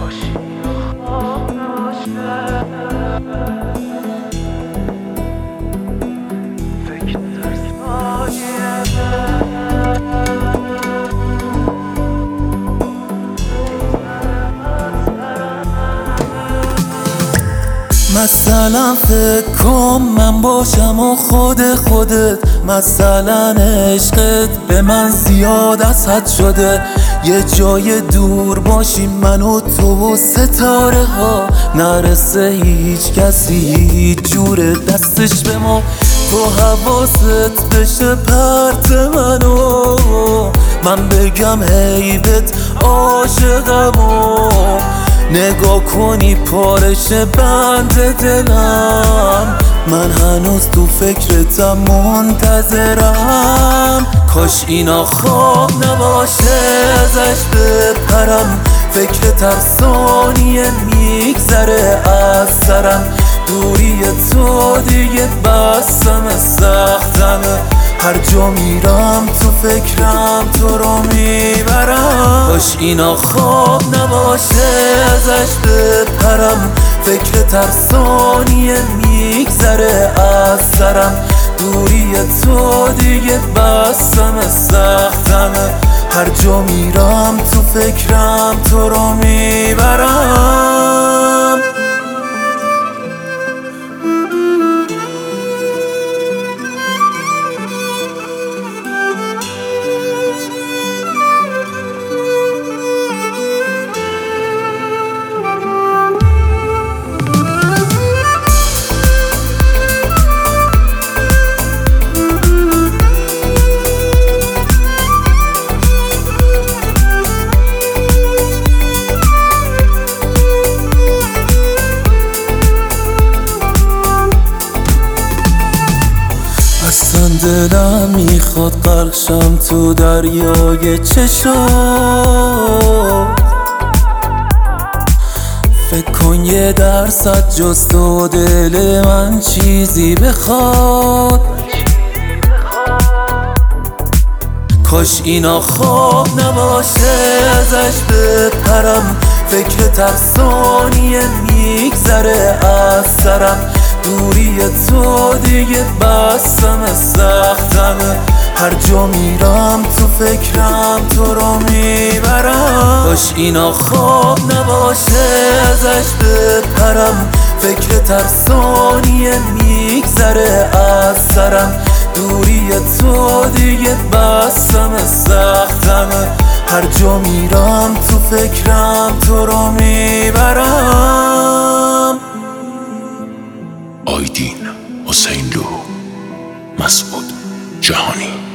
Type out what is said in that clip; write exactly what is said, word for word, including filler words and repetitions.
مثلا فکر کن من باشم و خود خودت، مثلا عشقت به من زیاد از حد شده. یه جای دور باشیم من و تو و ستاره ها، نرسه هیچ کسی هیچ جور دستش به ما. تو حواست بشه پرت منو، من بگم حیبت عاشقم و نگاه کنی پارش بند دلم. من هنوز تو فکرتم منتظرم، کاش اینا خواب نباشه ازش بپرم. فکر ترسانیه میگذره از سرم، دوری تو دیگه بسم سختمه. هر جا میرم تو فکرم تو رو میبرم، کاش اینا خواب نباشه ازش بپرم. فکر ترسانیه میگذره از سرم، دوری تو دیگه بسم سختمه. هر جا میرم تو فکرم تو رو میبرم. دلم میخواد غرق شم تو دریای چشم. فکر کن یه درصد جز تو دل من چیزی بخواد، کاش اینا خواب نباشه ازش بپرم. فکر ترسانیه میگذره از سرم، دوری تو دیگه بسم سختمه. هر جا میرم تو فکرم تو رو میبرم، کاش اینا خواب نباشه ازش بپرم. فکر ترسانیه میگذره از سرم، دوری تو دیگه بسم سختمه. هر جا میرم تو فکرم تو رو میبرم. آیدین حسین لو، مسعود جهانی.